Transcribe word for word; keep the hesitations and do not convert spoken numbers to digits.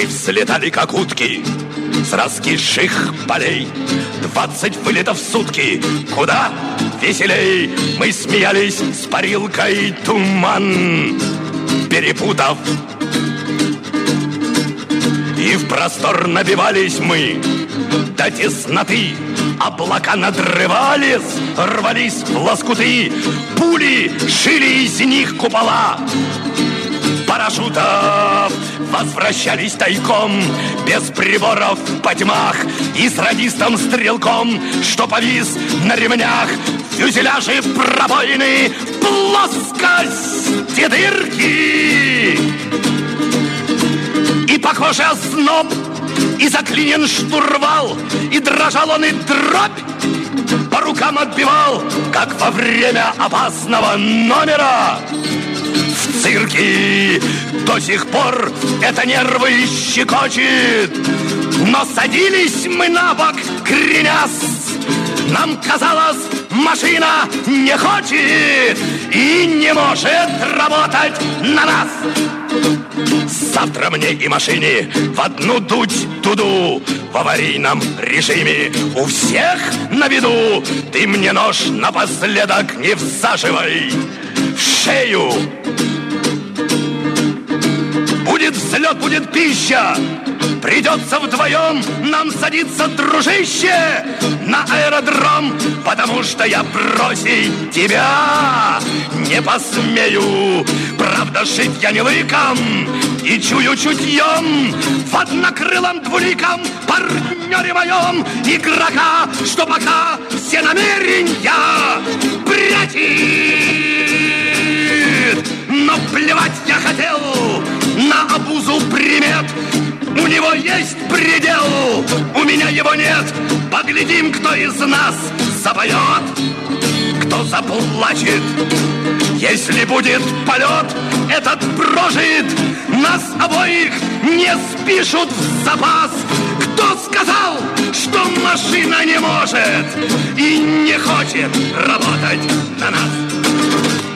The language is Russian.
Мы взлетали, как утки, с раскисших полей. Двадцать вылетов в сутки, куда веселей. Мы смеялись с парилкой туман перепутав. И в простор набивались мы до тесноты. Облака надрывались, рвались в лоскуты. Пули шили из них купола парашютов. Возвращались тайком, без приборов по тьмах. И с радистом-стрелком, что повис на ремнях. Фюзеляжи пробоины, плоскости дырки. И по коже озноб, и заклинен штурвал. И дрожал он, и дробь по рукам отбивал, как во время опасного номера в цирке. До сих пор это нервы щекочет. Но садились мы на бок, кренясь. Нам казалось, машина не хочет и не может работать на нас. Завтра мне и машине в одну дуть туду. В аварийном режиме у всех на виду. Ты мне нож напоследок не всаживай в шею. Будет взлет, будет пища. Придется вдвоем нам садиться, дружище, на аэродром, потому что я бросить тебя не посмею. Правда, жить я не лыком и чую чутьем в однокрылом двуликом партнере моем игрока, что пока все намерения прячет. Но плевать я хотел на обузу примет. У него есть предел, у меня его нет. Поглядим, кто из нас запоет, кто заплачет. Если будет полет этот прожит, нас обоих не спишут в запас. Кто сказал, что машина не может и не хочет работать на нас?